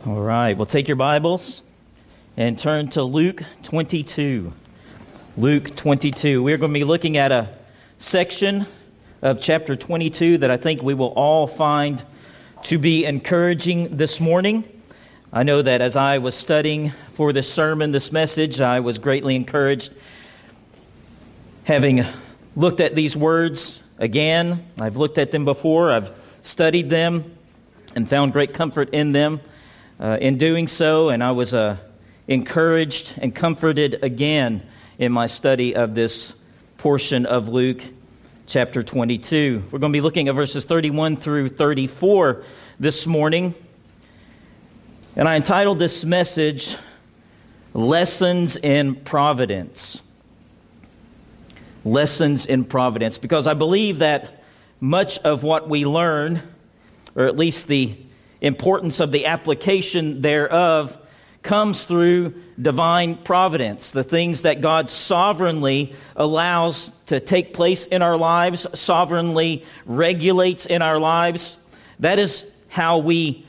All right, well, take your Bibles and turn to Luke 22. Luke 22. We're going to be looking at a section of chapter 22 that I think we will all find to be encouraging this morning. I know that as I was studying for this sermon, this message, I was greatly encouraged. Having looked at these words again, I've looked at them before, I've studied them and found great comfort in them. In doing so, and I was encouraged and comforted again in my study of this portion of Luke chapter 22. We're going to be looking at verses 31 through 34 this morning, and I entitled this message, Lessons in Providence. Lessons in Providence, because I believe that much of what we learn, or at least the importance of the application thereof, comes through divine providence. The things that God sovereignly allows to take place in our lives, sovereignly regulates in our lives. That is how we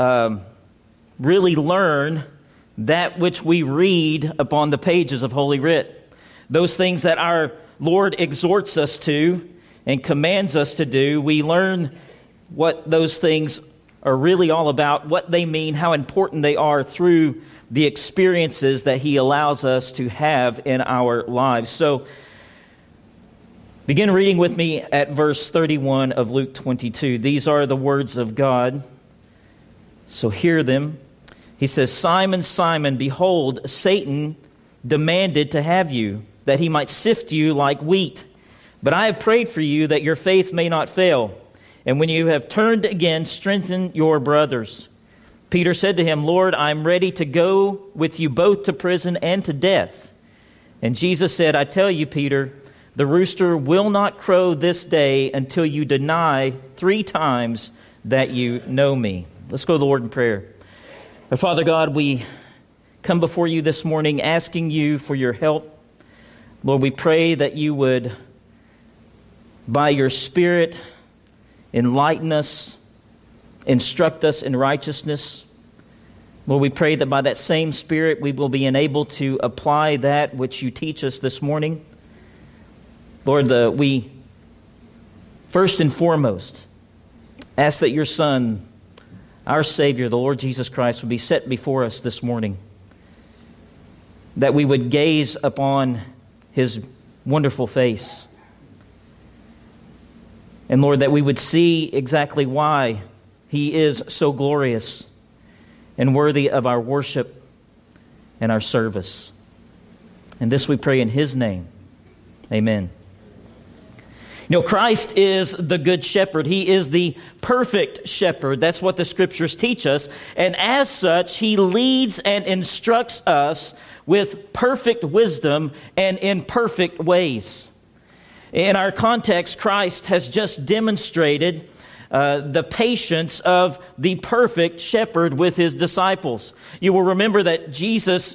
really learn that which we read upon the pages of Holy Writ. Those things that our Lord exhorts us to and commands us to do, we learn what those things are really all about, what they mean, how important they are through the experiences that He allows us to have in our lives. So, begin reading with me at verse 31 of Luke 22. These are the words of God, so hear them. He says, "Simon, Simon, behold, Satan demanded to have you, that he might sift you like wheat. But I have prayed for you that your faith may not fail. And when you have turned again, strengthen your brothers." Peter said to him, "Lord, I am ready to go with you both to prison and to death." And Jesus said, "I tell you, Peter, the rooster will not crow this day until you deny 3 times that you know me." Let's go to the Lord in prayer. Our Father God, we come before you this morning asking you for your help. Lord, we pray that you would, by your Spirit, enlighten us, instruct us in righteousness. Lord, we pray that by that same Spirit we will be enabled to apply that which you teach us this morning. Lord, we first and foremost ask that your Son, our Savior, the Lord Jesus Christ, would be set before us this morning, that we would gaze upon His wonderful face. And Lord, that we would see exactly why He is so glorious and worthy of our worship and our service. And this we pray in His name. Amen. You know, Christ is the good shepherd. He is the perfect shepherd. That's what the Scriptures teach us. And as such, He leads and instructs us with perfect wisdom and in perfect ways. In our context, Christ has just demonstrated the patience of the perfect shepherd with His disciples. You will remember that Jesus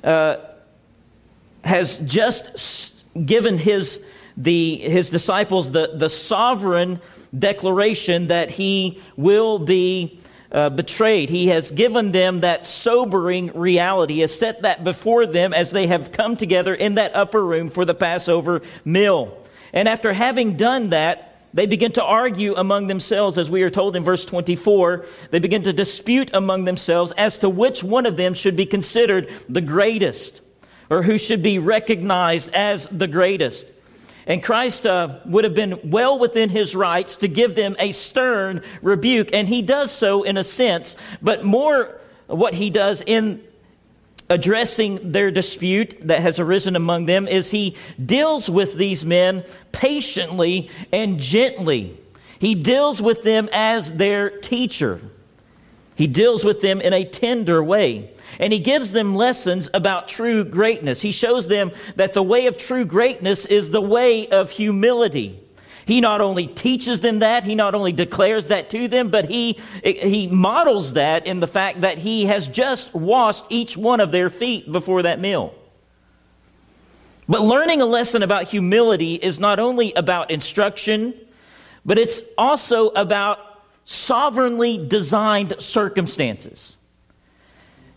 has just given His disciples the sovereign declaration that He will be betrayed. He has given them that sobering reality. He has set that before them as they have come together in that upper room for the Passover meal. And after having done that, they begin to argue among themselves, as we are told in verse 24. They begin to dispute among themselves as to which one of them should be considered the greatest, or who should be recognized as the greatest. And Christ would have been well within His rights to give them a stern rebuke, and He does so in a sense, but more what He does in addressing their dispute that has arisen among them is He deals with these men patiently and gently. He deals with them as their teacher. He deals with them in a tender way. And He gives them lessons about true greatness. He shows them that the way of true greatness is the way of humility. He not only teaches them that, He not only declares that to them, but He models that in the fact that He has just washed each one of their feet before that meal. But learning a lesson about humility is not only about instruction, but it's also about sovereignly designed circumstances.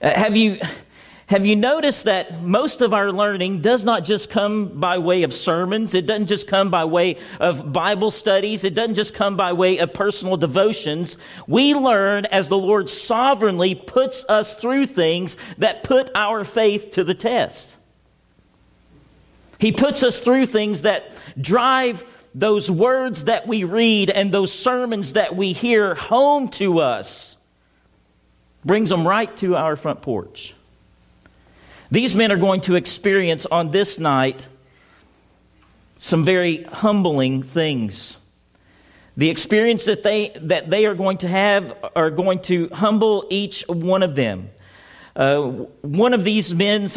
Have you noticed that most of our learning does not just come by way of sermons? It doesn't just come by way of Bible studies. It doesn't just come by way of personal devotions. We learn as the Lord sovereignly puts us through things that put our faith to the test. He puts us through things that drive those words that we read and those sermons that we hear home to us. Brings them right to our front porch. These men are going to experience on this night some very humbling things. The experience that they are going to have are going to humble each one of them. One of these men,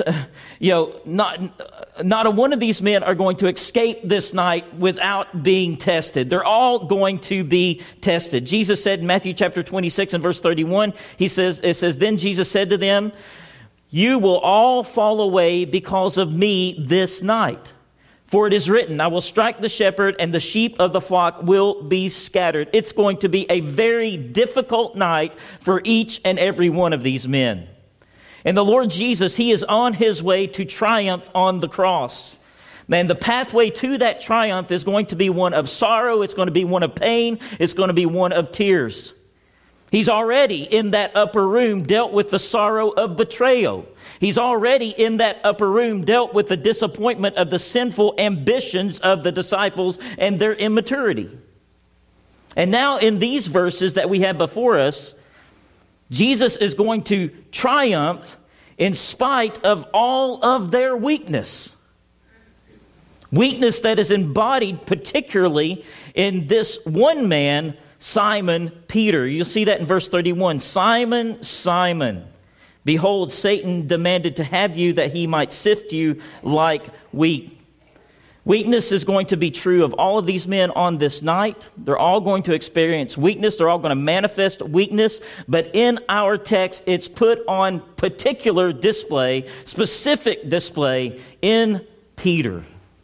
not one of these men are going to escape this night without being tested. They're all going to be tested. Jesus said in Matthew chapter 26 and verse 31, it says, "Then Jesus said to them, 'You will all fall away because of me this night. For it is written, I will strike the shepherd and the sheep of the flock will be scattered.'" It's going to be a very difficult night for each and every one of these men. And the Lord Jesus, He is on His way to triumph on the cross. And the pathway to that triumph is going to be one of sorrow. It's going to be one of pain. It's going to be one of tears. He's already in that upper room dealt with the sorrow of betrayal. He's already in that upper room dealt with the disappointment of the sinful ambitions of the disciples and their immaturity. And now in these verses that we have before us, Jesus is going to triumph in spite of all of their weakness. Weakness that is embodied particularly in this one man, Simon Peter. You'll see that in verse 31. "Simon, Simon, behold, Satan demanded to have you that he might sift you like wheat." Weakness is going to be true of all of these men on this night. They're all going to experience weakness. They're all going to manifest weakness. But in our text, it's put on particular display, specific display in Peter.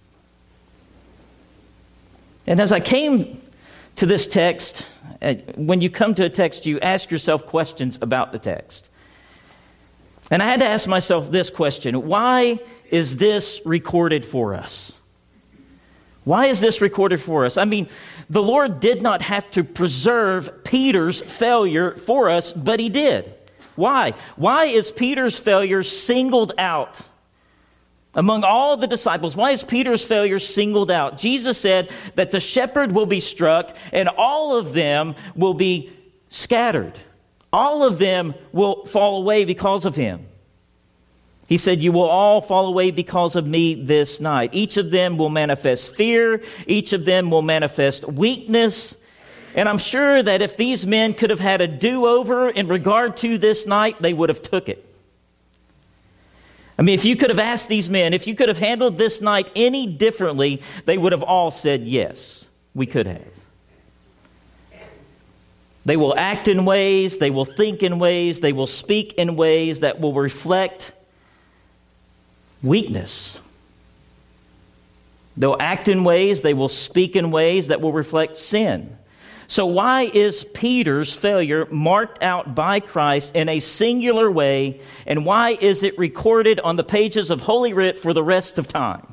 And as I came to this text, when you come to a text, you ask yourself questions about the text. And I had to ask myself this question: why is this recorded for us? Why is this recorded for us? I mean, the Lord did not have to preserve Peter's failure for us, but He did. Why? Why is Peter's failure singled out? Among all the disciples, why is Peter's failure singled out? Jesus said that the shepherd will be struck and all of them will be scattered. All of them will fall away because of him. He said, "You will all fall away because of me this night." Each of them will manifest fear. Each of them will manifest weakness. And I'm sure that if these men could have had a do-over in regard to this night, they would have took it. I mean, if you could have asked these men, if you could have handled this night any differently, they would have all said, "Yes, we could have." They will act in ways, they will think in ways, they will speak in ways that will reflect weakness. They'll act in ways, they will speak in ways that will reflect sin. So why is Peter's failure marked out by Christ in a singular way, and why is it recorded on the pages of Holy Writ for the rest of time?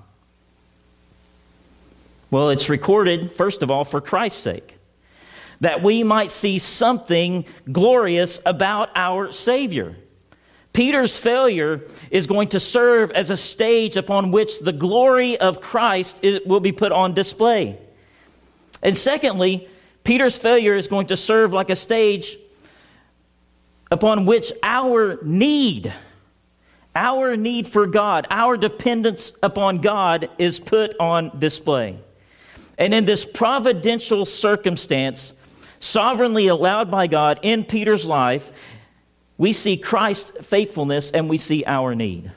Well, it's recorded, first of all, for Christ's sake, that we might see something glorious about our Savior. Peter's failure is going to serve as a stage upon which the glory of Christ will be put on display. And secondly, Peter's failure is going to serve like a stage upon which our need for God, our dependence upon God is put on display. And in this providential circumstance, sovereignly allowed by God in Peter's life, we see Christ's faithfulness and we see our need.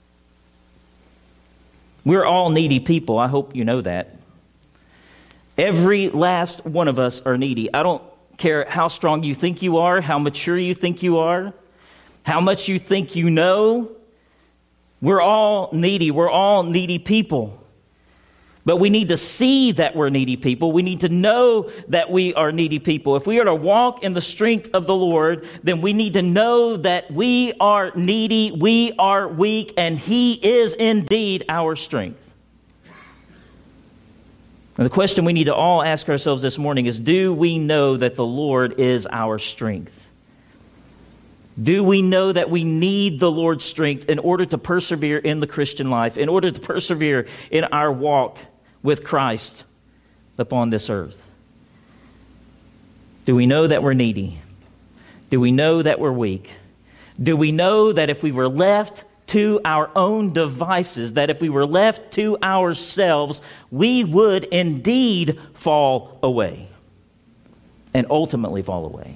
We're all needy people. I hope you know that. Every last one of us are needy. I don't care how strong you think you are, how mature you think you are, how much you think you know. We're all needy. We're all needy people. But we need to see that we're needy people. We need to know that we are needy people. If we are to walk in the strength of the Lord, then we need to know that we are needy, we are weak, and He is indeed our strength. And the question we need to all ask ourselves this morning is, do we know that the Lord is our strength? Do we know that we need the Lord's strength in order to persevere in the Christian life, in order to persevere in our walk with Christ upon this earth? Do we know that we're needy? Do we know that we're weak? Do we know that if we were left to our own devices, that if we were left to ourselves, we would indeed fall away and ultimately fall away?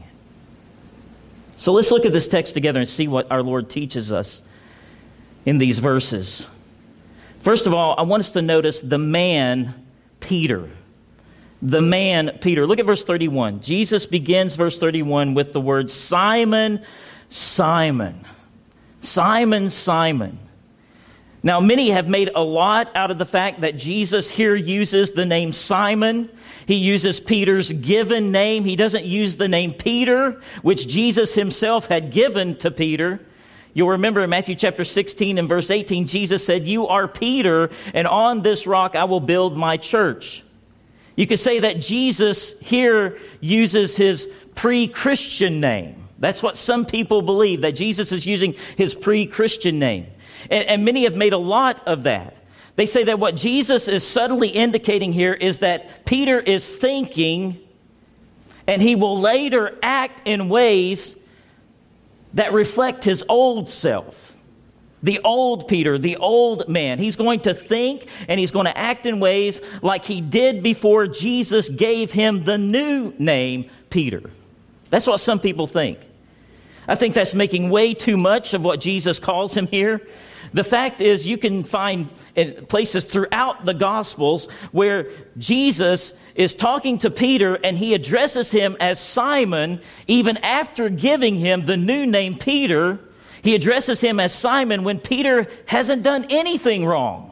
So let's look at this text together and see what our Lord teaches us in these verses. First of all, I want us to notice the man Peter. The man Peter. Look at verse 31. Jesus begins verse 31 with the word Simon, Simon. Simon, Simon. Now, many have made a lot out of the fact that Jesus here uses the name Simon. He uses Peter's given name. He doesn't use the name Peter, which Jesus himself had given to Peter. You'll remember in Matthew chapter 16 and verse 18, Jesus said, "You are Peter, and on this rock I will build my church." You could say that Jesus here uses his pre-Christian name. That's what some people believe, that Jesus is using his pre-Christian name. And many have made a lot of that. They say that what Jesus is subtly indicating here is that Peter is thinking, and he will later act in ways that reflect his old self. The old Peter, the old man. He's going to think and he's going to act in ways like he did before Jesus gave him the new name, Peter. That's what some people think. I think that's making way too much of what Jesus calls him here. The fact is, you can find places throughout the Gospels where Jesus is talking to Peter and he addresses him as Simon. Even after giving him the new name Peter, he addresses him as Simon when Peter hasn't done anything wrong.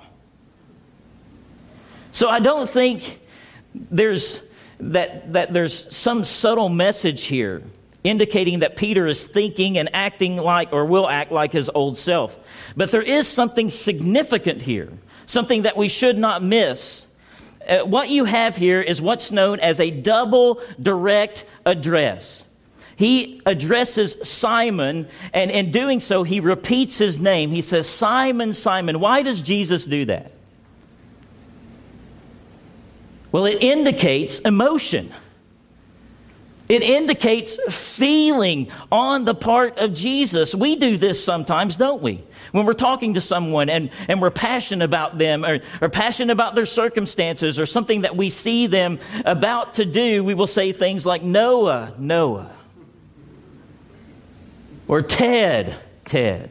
So I don't think there's some subtle message here indicating that Peter is thinking and acting like, or will act like, his old self. But there is something significant here, something that we should not miss. What you have here is what's known as a double direct address. He addresses Simon, and in doing so, he repeats his name. He says, "Simon, Simon." Why does Jesus do that? Well, it indicates emotion. It indicates feeling on the part of Jesus. We do this sometimes, don't we? When we're talking to someone and we're passionate about them or passionate about their circumstances or something that we see them about to do, we will say things like, "Noah, Noah." Or "Ted, Ted."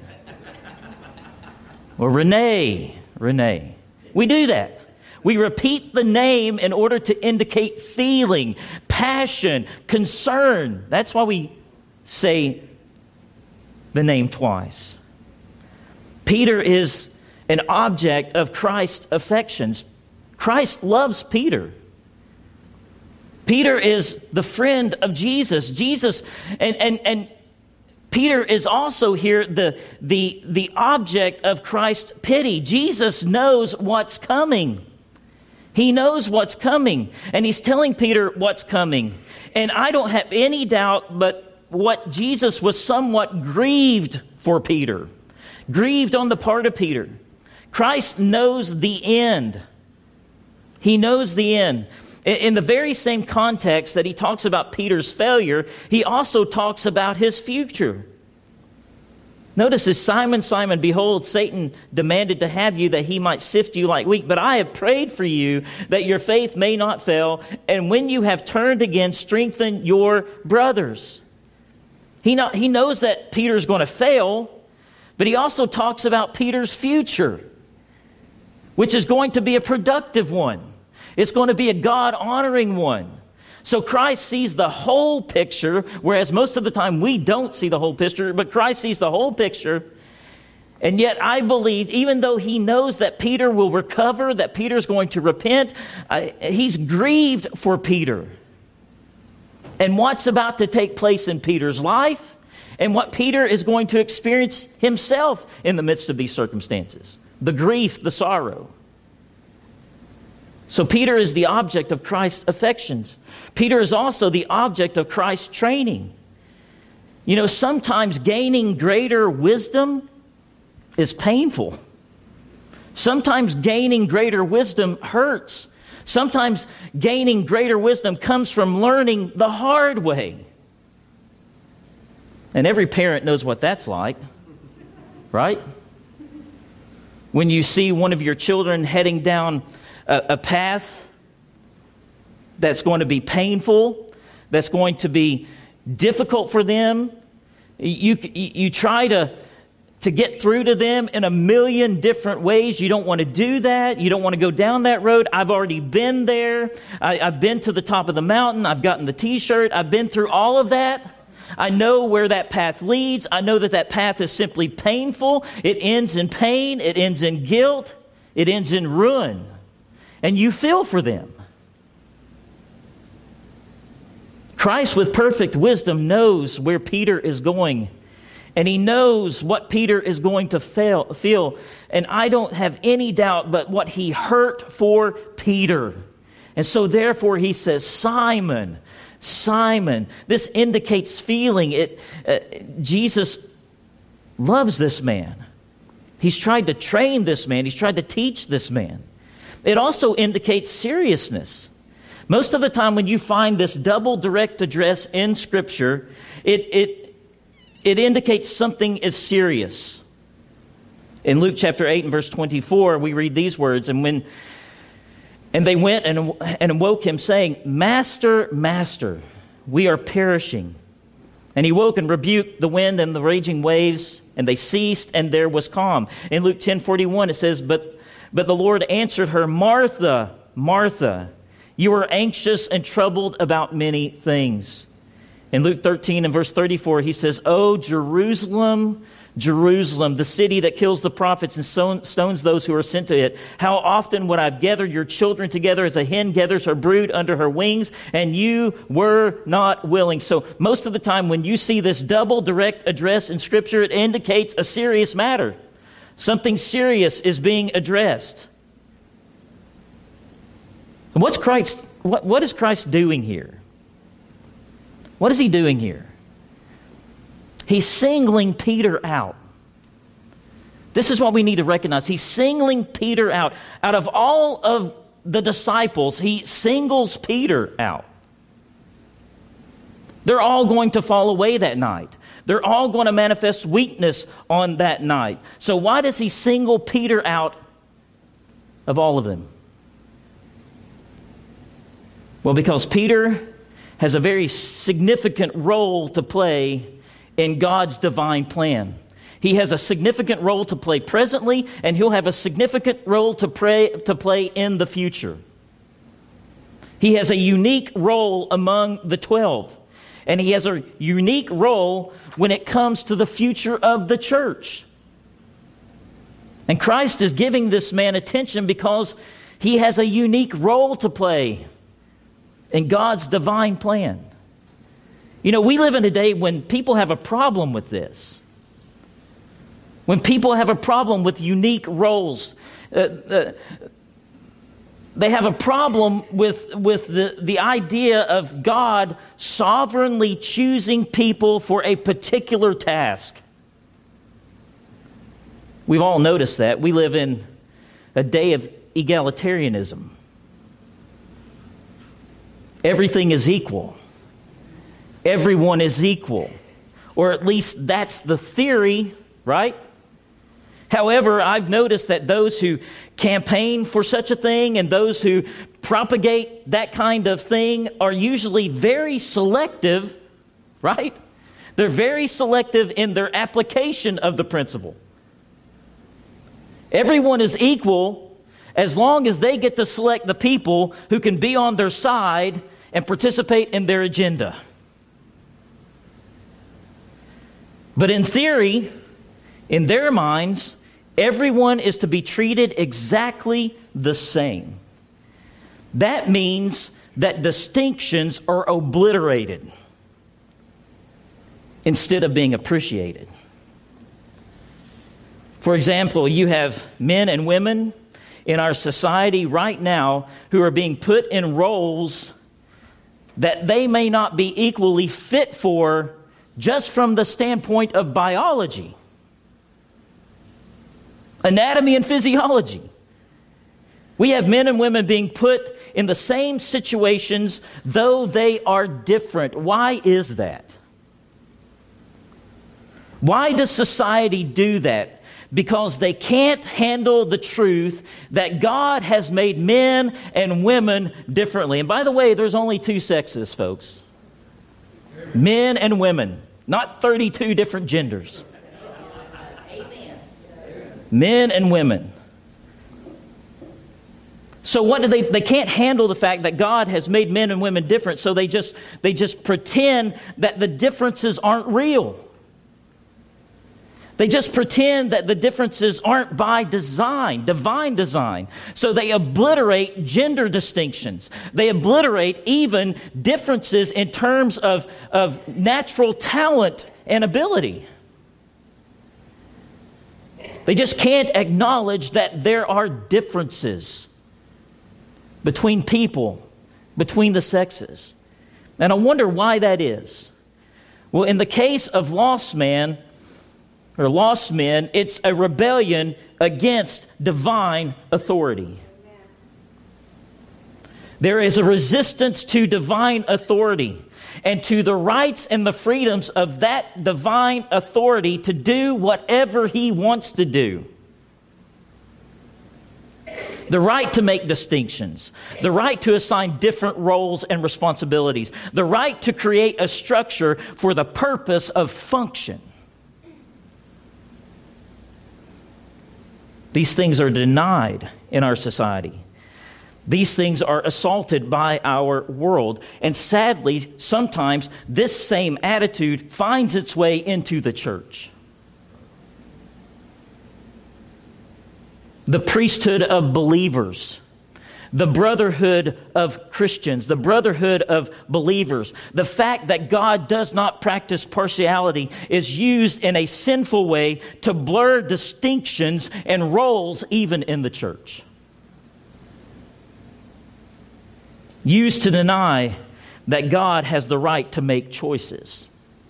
Or "Renee, Renee." We do that. We repeat the name in order to indicate feeling, passion, concern. That's why we say the name twice. Peter is an object of Christ's affections. Christ loves Peter. Peter is the friend of Jesus. Jesus and Peter is also here the object of Christ's pity. Jesus knows what's coming. He knows what's coming, and he's telling Peter what's coming. And I don't have any doubt but what Jesus was somewhat grieved for Peter, grieved on the part of Peter. Christ knows the end. He knows the end. In the very same context that he talks about Peter's failure, he also talks about his future. Notice this: "Simon, Simon, behold, Satan demanded to have you that he might sift you like wheat. But I have prayed for you that your faith may not fail. And when you have turned again, strengthen your brothers." He knows that Peter's going to fail, but he also talks about Peter's future, which is going to be a productive one. It's going to be a God-honoring one. So Christ sees the whole picture, whereas most of the time we don't see the whole picture, but Christ sees the whole picture. And yet I believe, even though he knows that Peter will recover, that Peter's going to repent, he's grieved for Peter. And what's about to take place in Peter's life, and what Peter is going to experience himself in the midst of these circumstances. The grief, the sorrow. So Peter is the object of Christ's affections. Peter is also the object of Christ's training. You know, sometimes gaining greater wisdom is painful. Sometimes gaining greater wisdom hurts. Sometimes gaining greater wisdom comes from learning the hard way. And every parent knows what that's like, right? When you see one of your children heading down a path that's going to be painful, that's going to be difficult for them, you try to get through to them in a million different ways. You don't want to do that. You don't want to go down that road. I've already been there. I've been to the top of the mountain. I've gotten the t-shirt. I've been through all of that. I know where that path leads. I know that path is simply painful. It ends in pain. It ends in guilt. It ends in ruin. And you feel for them. Christ, with perfect wisdom, knows where Peter is going. And he knows what Peter is going to feel. And I don't have any doubt but what he hurt for Peter. And so therefore he says, Simon, Simon. This indicates feeling. Jesus loves this man. He's tried to train this man. He's tried to teach this man. It also indicates seriousness. Most of the time when you find this double direct address in Scripture, it indicates something is serious. In Luke chapter 8 and verse 24, we read these words, and they went and awoke him, saying, Master, Master, we are perishing. And he woke and rebuked the wind and the raging waves, and they ceased, and there was calm. In Luke 10:41, it says, But the Lord answered her, Martha, Martha, you are anxious and troubled about many things. In Luke 13 and verse 34, he says, Oh, Jerusalem, Jerusalem, the city that kills the prophets and stones those who are sent to it. How often would I have gathered your children together as a hen gathers her brood under her wings, and you were not willing. So most of the time when you see this double direct address in Scripture, it indicates a serious matter. Something serious is being addressed. What is Christ doing here? What is he doing here? He's singling Peter out. This is what we need to recognize. He's singling Peter out. Out of all of the disciples, he singles Peter out. They're all going to fall away that night. They're all going to manifest weakness on that night. So why does he single Peter out of all of them? Well, because Peter has a very significant role to play in God's divine plan. He has a significant role to play presently, and he'll have a significant role to play in the future. He has a unique role among the 12, and he has a unique role when it comes to the future of the church. And Christ is giving this man attention because he has a unique role to play in God's divine plan. You know, we live in a day when people have a problem with this. When people have a problem with unique roles. They have a problem with the idea of God sovereignly choosing people for a particular task. We've all noticed that. We live in a day of egalitarianism. Everything is equal. Everyone is equal. Or at least that's the theory, right? However, I've noticed that those who campaign for such a thing and those who propagate that kind of thing are usually very selective, right? They're very selective in their application of the principle. Everyone is equal as long as they get to select the people who can be on their side and participate in their agenda. But in theory, in their minds, Everyone is to be treated exactly the same. That means that distinctions are obliterated instead of being appreciated. For example, you have men and women in our society right now who are being put in roles that they may not be equally fit for just from the standpoint of biology, anatomy and physiology. We have men and women being put in the same situations, though they are different. Why is that? Why does society do that? Because they can't handle the truth that God has made men and women differently. And by the way, there's only two sexes, folks. Men and women, not 32 different genders. Amen. Men and women. So what do they can't handle the fact that God has made men and women different, so they just pretend that the differences aren't real. They just pretend that the differences aren't by design, divine design. So they obliterate gender distinctions. They obliterate even differences in terms of natural talent and ability. They just can't acknowledge that there are differences between people, between the sexes. And I wonder why that is. Well, in the case of lost men, it's a rebellion against divine authority. There is a resistance to divine authority and to the rights and the freedoms of that divine authority to do whatever He wants to do. The right to make distinctions, the right to assign different roles and responsibilities, the right to create a structure for the purpose of function. These things are denied in our society. These things are assaulted by our world. And sadly, sometimes this same attitude finds its way into the church. The priesthood of believers, the brotherhood of Christians, the brotherhood of believers, the fact that God does not practice partiality is used in a sinful way to blur distinctions and roles even in the church. Used to deny that God has the right to make choices.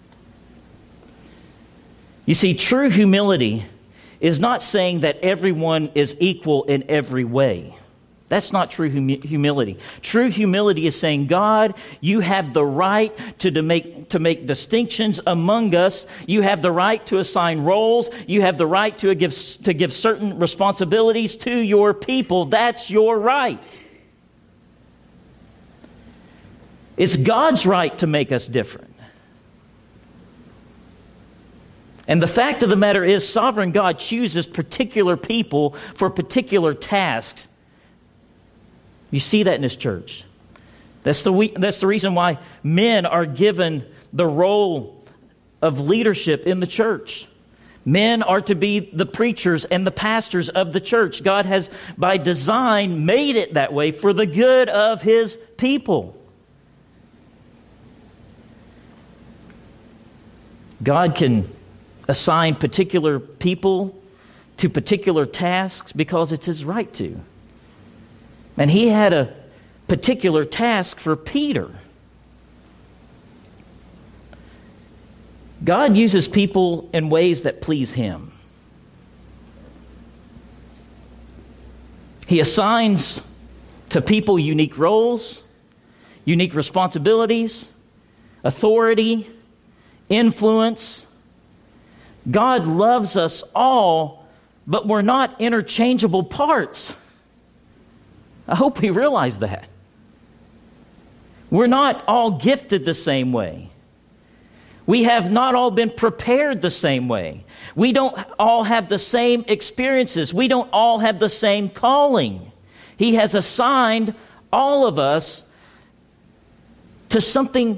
You see, true humility is not saying that everyone is equal in every way. That's not true humility. True humility is saying, God, you have the right to make distinctions among us. You have the right to assign roles. You have the right to give certain responsibilities to your people. That's your right. It's God's right to make us different. And the fact of the matter is, sovereign God chooses particular people for particular tasks. You see that in His church. That's the reason why men are given the role of leadership in the church. Men are to be the preachers and the pastors of the church. God has, by design, made it that way for the good of His people. God can assign particular people to particular tasks because it's His right to. And He had a particular task for Peter. God uses people in ways that please Him. He assigns to people unique roles, unique responsibilities, authority, influence. God loves us all, but we're not interchangeable parts. I hope we realize that. We're not all gifted the same way. We have not all been prepared the same way. We don't all have the same experiences. We don't all have the same calling. He has assigned all of us to something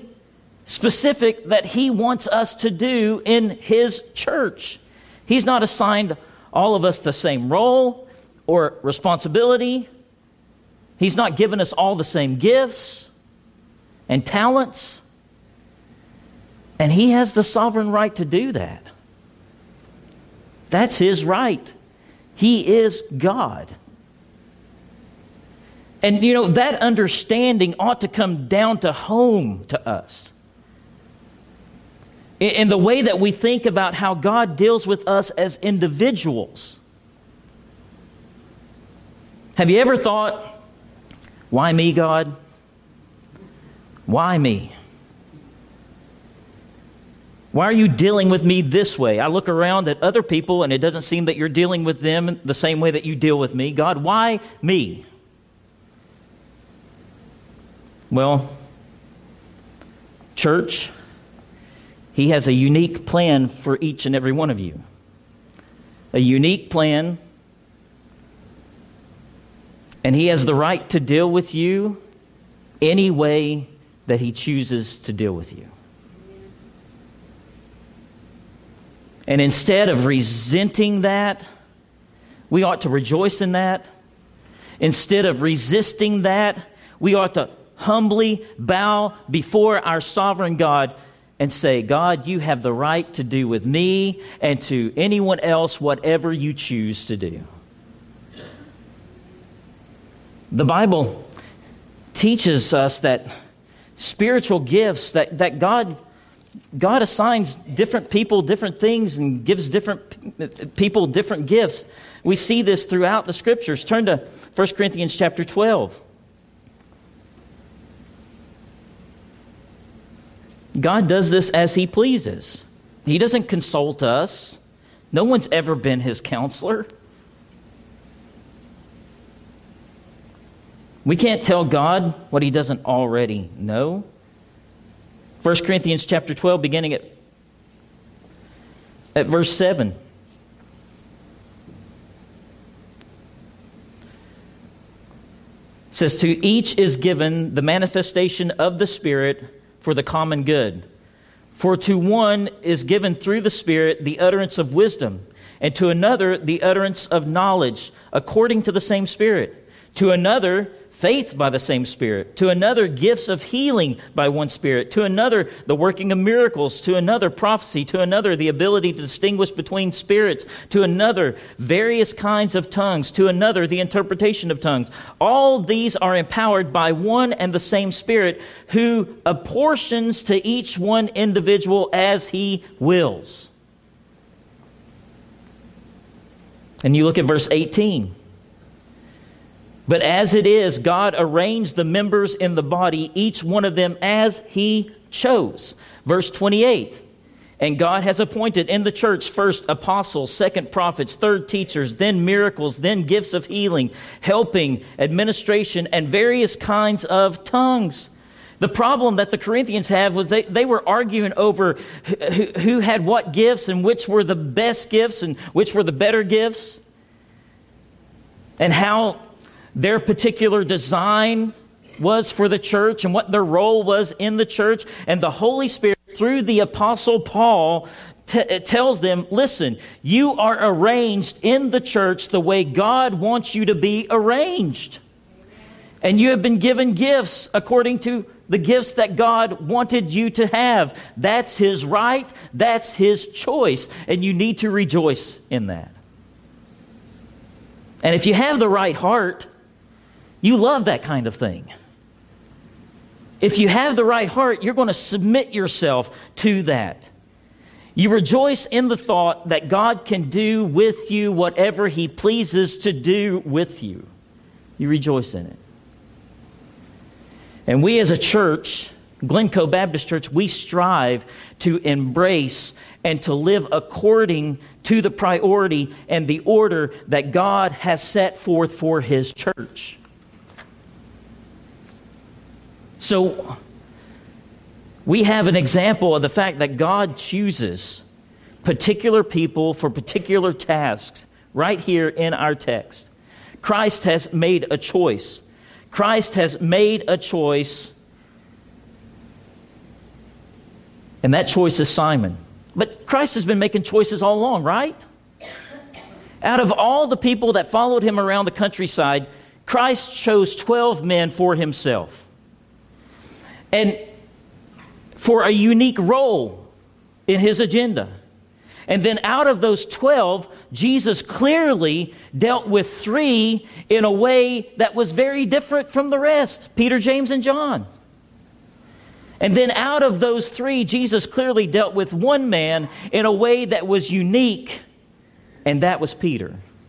specific that He wants us to do in His church. He's not assigned all of us the same role or responsibility. He's not given us all the same gifts and talents. And He has the sovereign right to do that. That's His right. He is God. And that understanding ought to come down to home to us. In the way that we think about how God deals with us as individuals. Have you ever thought, why me, God? Why me? Why are you dealing with me this way? I look around at other people and it doesn't seem that you're dealing with them the same way that you deal with me. God, why me? Well, church, He has a unique plan for each and every one of you. A unique plan. And He has the right to deal with you any way that He chooses to deal with you. And instead of resenting that, we ought to rejoice in that. Instead of resisting that, we ought to humbly bow before our sovereign God and say, God, you have the right to do with me and to anyone else whatever you choose to do. The Bible teaches us that spiritual gifts, that God assigns different people different things and gives different people different gifts. We see this throughout the Scriptures. Turn to 1 Corinthians chapter 12. God does this as He pleases. He doesn't consult us. No one's ever been His counselor. We can't tell God what He doesn't already know. 1 Corinthians chapter 12, beginning at verse 7. It says, to each is given the manifestation of the Spirit for the common good. For to one is given through the Spirit the utterance of wisdom, and to another the utterance of knowledge, according to the same Spirit. To another, faith by the same Spirit. To another, gifts of healing by one Spirit. To another, the working of miracles. To another, prophecy. To another, the ability to distinguish between spirits. To another, various kinds of tongues. To another, the interpretation of tongues. All these are empowered by one and the same Spirit, who apportions to each one individual as He wills. And you look at verse 18. But as it is, God arranged the members in the body, each one of them as He chose. Verse 28. And God has appointed in the church first apostles, second prophets, third teachers, then miracles, then gifts of healing, helping, administration, and various kinds of tongues. The problem that the Corinthians had was they were arguing over who had what gifts and which were the best gifts and which were the better gifts. And how their particular design was for the church and what their role was in the church. And the Holy Spirit, through the Apostle Paul, tells them, listen, you are arranged in the church the way God wants you to be arranged. And you have been given gifts according to the gifts that God wanted you to have. That's His right. That's His choice. And you need to rejoice in that. And if you have the right heart, you love that kind of thing. If you have the right heart, you're going to submit yourself to that. You rejoice in the thought that God can do with you whatever He pleases to do with you. You rejoice in it. And we as a church, Glencoe Baptist Church, we strive to embrace and to live according to the priority and the order that God has set forth for His church. So, we have an example of the fact that God chooses particular people for particular tasks right here in our text. Christ has made a choice. Christ has made a choice, and that choice is Simon. But Christ has been making choices all along, right? Out of all the people that followed him around the countryside, Christ chose 12 men for himself. And for a unique role in his agenda. And then out of those 12, Jesus clearly dealt with 3 in a way that was very different from the rest, Peter, James, and John. And then out of those 3, Jesus clearly dealt with 1 man in a way that was unique, and that was Peter.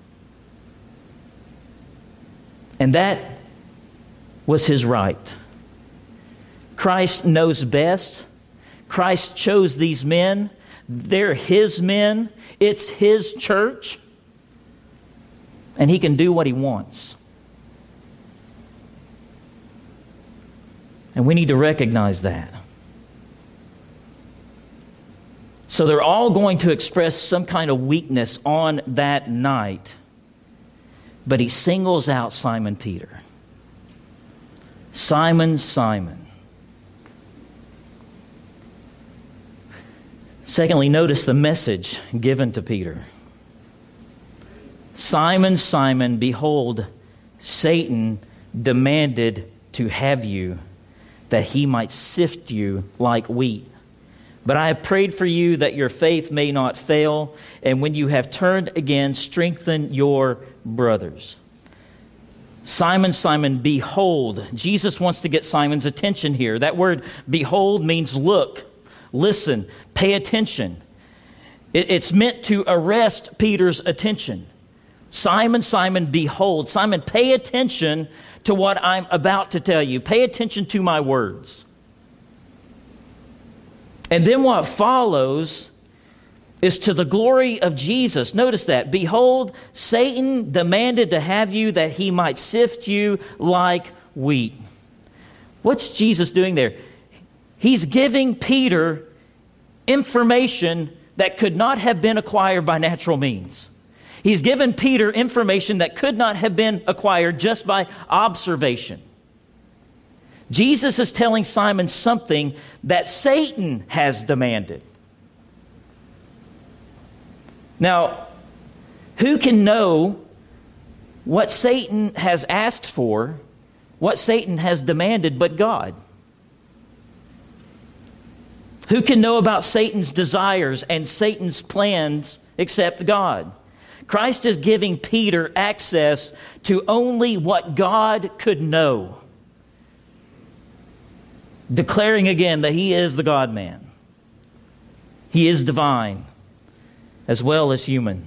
And that was his right. Christ knows best. Christ chose these men. They're his men. It's his church. And he can do what he wants. And we need to recognize that. So they're all going to express some kind of weakness on that night. But he singles out Simon Peter. Simon, Simon. Secondly, notice the message given to Peter. Simon, Simon, behold, Satan demanded to have you, that he might sift you like wheat. But I have prayed for you that your faith may not fail, and when you have turned again, strengthen your brothers. Simon, Simon, behold. Jesus wants to get Simon's attention here. That word behold means look. Listen, pay attention. It's meant to arrest Peter's attention. Simon, Simon, behold. Simon, pay attention to what I'm about to tell you. Pay attention to my words. And then what follows is to the glory of Jesus. Notice that. Behold, Satan demanded to have you that he might sift you like wheat. What's Jesus doing there? He's giving Peter information that could not have been acquired by natural means. He's given Peter information that could not have been acquired just by observation. Jesus is telling Simon something that Satan has demanded. Now, who can know what Satan has asked for, what Satan has demanded but God? Who can know about Satan's desires and Satan's plans except God? Christ is giving Peter access to only what God could know, declaring again that he is the God-man. He is divine as well as human.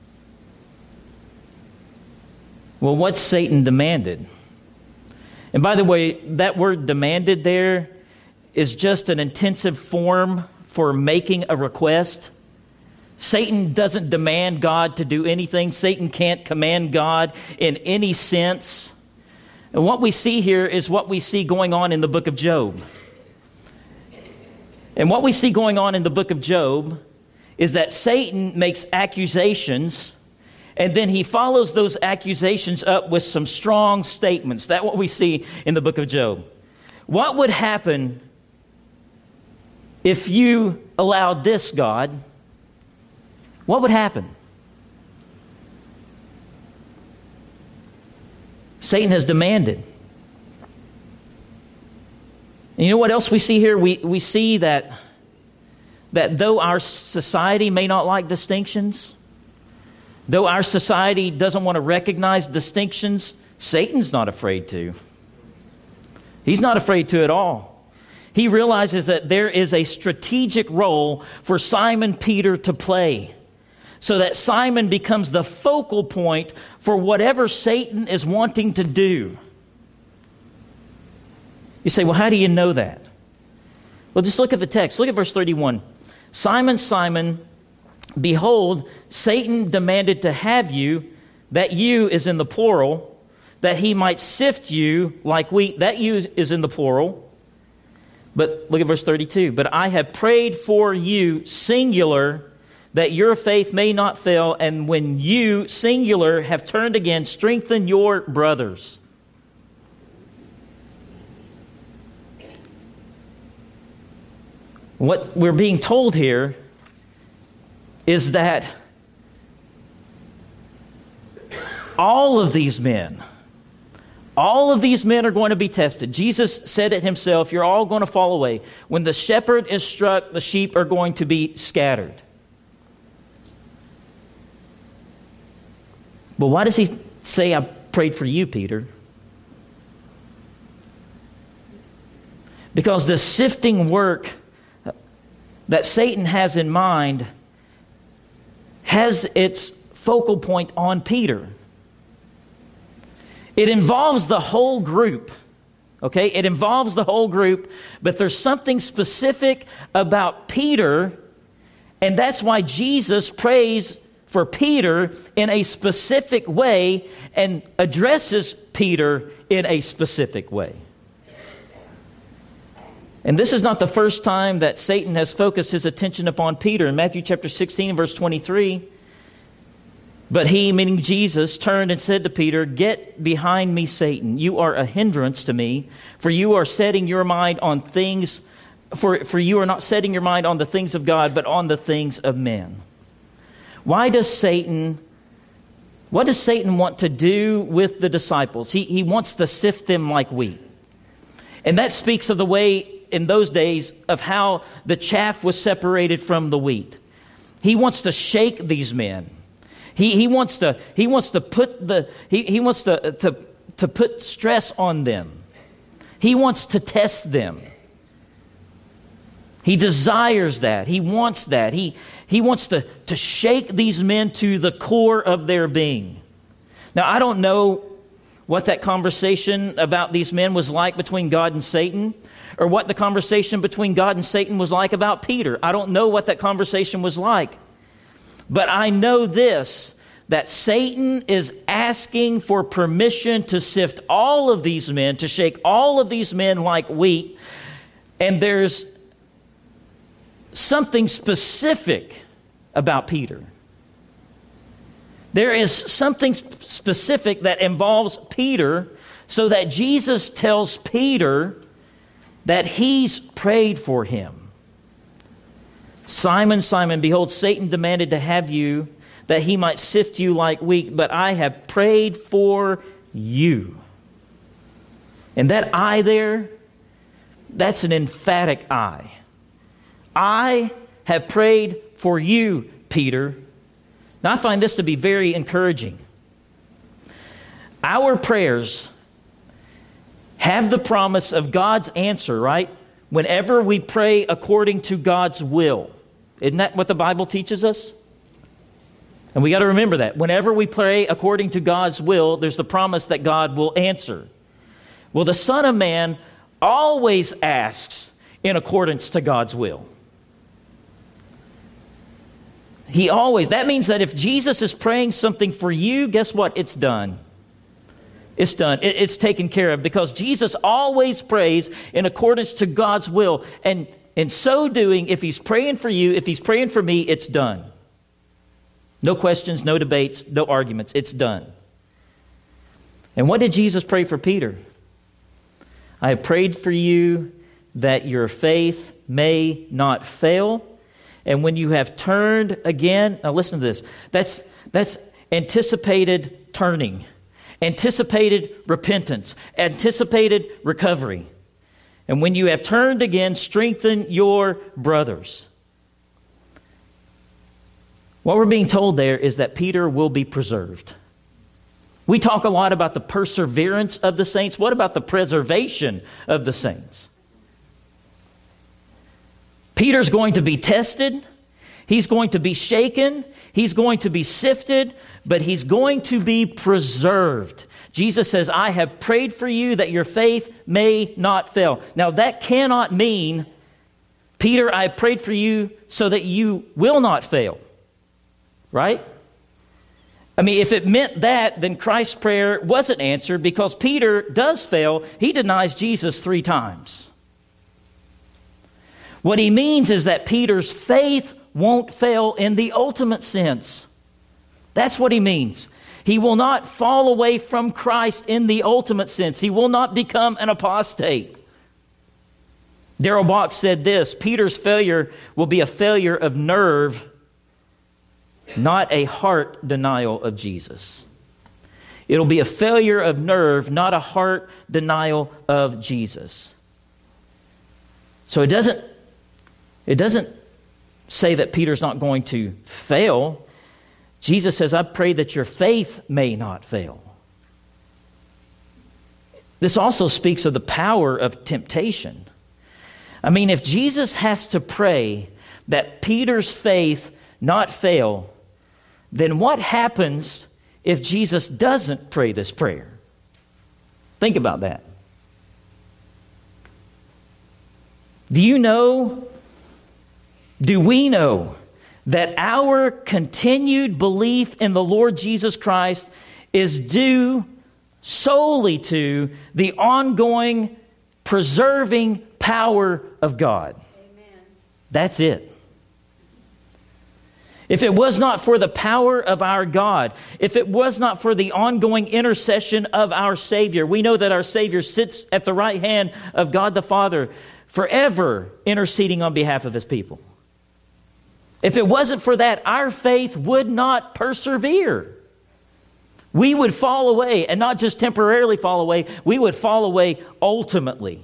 Well, what's Satan demanded? And by the way, that word demanded there is just an intensive form for making a request. Satan doesn't demand God to do anything. Satan can't command God in any sense. And what we see here is what we see going on in the book of Job. And what we see going on in the book of Job is that Satan makes accusations, and then he follows those accusations up with some strong statements. That's what we see in the book of Job. What would happen if you allowed this, God? What would happen? Satan has demanded. And you know what else we see here? We see that though our society may not like distinctions, though our society doesn't want to recognize distinctions, Satan's not afraid to. He's not afraid to at all. He realizes that there is a strategic role for Simon Peter to play, so that Simon becomes the focal point for whatever Satan is wanting to do. You say, well, how do you know that? Well, just look at the text. Look at verse 31. Simon, Simon, behold, Satan demanded to have you, that you is in the plural, that he might sift you like wheat. That you is in the plural. But look at verse 32. But I have prayed for you, singular, that your faith may not fail, and when you, singular, have turned again, strengthen your brothers. What we're being told here is that all of these men are going to be tested. Jesus said it himself, you're all going to fall away. When the shepherd is struck, the sheep are going to be scattered. But why does he say, I prayed for you, Peter? Because the sifting work that Satan has in mind has its focal point on Peter. It involves the whole group, okay? It involves the whole group, but there's something specific about Peter, and that's why Jesus prays for Peter in a specific way and addresses Peter in a specific way. And this is not the first time that Satan has focused his attention upon Peter. In Matthew chapter 16, verse 23, but he, meaning Jesus, turned and said to Peter, get behind me, Satan. You are a hindrance to me, for you are setting your mind on things, for you are not setting your mind on the things of God, but on the things of men. What does Satan want to do with the disciples? He wants to sift them like wheat. And that speaks of the way in those days of how the chaff was separated from the wheat. He wants to shake these men. He wants to put stress on them. He wants to test them. He desires that. He wants that. He wants to shake these men to the core of their being. Now, I don't know what that conversation about these men was like between God and Satan, or what the conversation between God and Satan was like about Peter. I don't know what that conversation was like. But I know this, that Satan is asking for permission to sift all of these men, to shake all of these men like wheat. And there's something specific about Peter. There is something specific that involves Peter, so that Jesus tells Peter that he's prayed for him. Simon, Simon, behold, Satan demanded to have you, that he might sift you like wheat, but I have prayed for you. And that I there, that's an emphatic I. I have prayed for you, Peter. Now, I find this to be very encouraging. Our prayers have the promise of God's answer, right? Whenever we pray according to God's will. Isn't that what the Bible teaches us? And we got to remember that. Whenever we pray according to God's will, there's the promise that God will answer. Well, the Son of Man always asks in accordance to God's will. That means that if Jesus is praying something for you, guess what? It's done. It's done. It's taken care of, because Jesus always prays in accordance to God's will. And in so doing, if he's praying for you, if he's praying for me, it's done. No questions, no debates, no arguments. It's done. And what did Jesus pray for Peter? I have prayed for you that your faith may not fail. And when you have turned again, now listen to this. That's anticipated turning, anticipated repentance, anticipated recovery. And when you have turned again, strengthen your brothers. What we're being told there is that Peter will be preserved. We talk a lot about the perseverance of the saints. What about the preservation of the saints? Peter's going to be tested. He's going to be shaken. He's going to be sifted, but he's going to be preserved. Jesus says, I have prayed for you that your faith may not fail. Now, that cannot mean, Peter, I prayed for you so that you will not fail. Right? I mean, if it meant that, then Christ's prayer wasn't answered, because Peter does fail. He denies Jesus 3 times. What he means is that Peter's faith won't fail in the ultimate sense. That's what he means. He will not fall away from Christ in the ultimate sense. He will not become an apostate. Darrell Bock said this: Peter's failure will be a failure of nerve, not a heart denial of Jesus. It'll be a failure of nerve, not a heart denial of Jesus. So it doesn't say that Peter's not going to fail. Jesus says, I pray that your faith may not fail. This also speaks of the power of temptation. I mean, if Jesus has to pray that Peter's faith not fail, then what happens if Jesus doesn't pray this prayer? Think about that. Do we know that our continued belief in the Lord Jesus Christ is due solely to the ongoing, preserving power of God? Amen. That's it. If it was not for the power of our God, if it was not for the ongoing intercession of our Savior, we know that our Savior sits at the right hand of God the Father, forever interceding on behalf of His people. If it wasn't for that, our faith would not persevere. We would fall away, and not just temporarily fall away, we would fall away ultimately.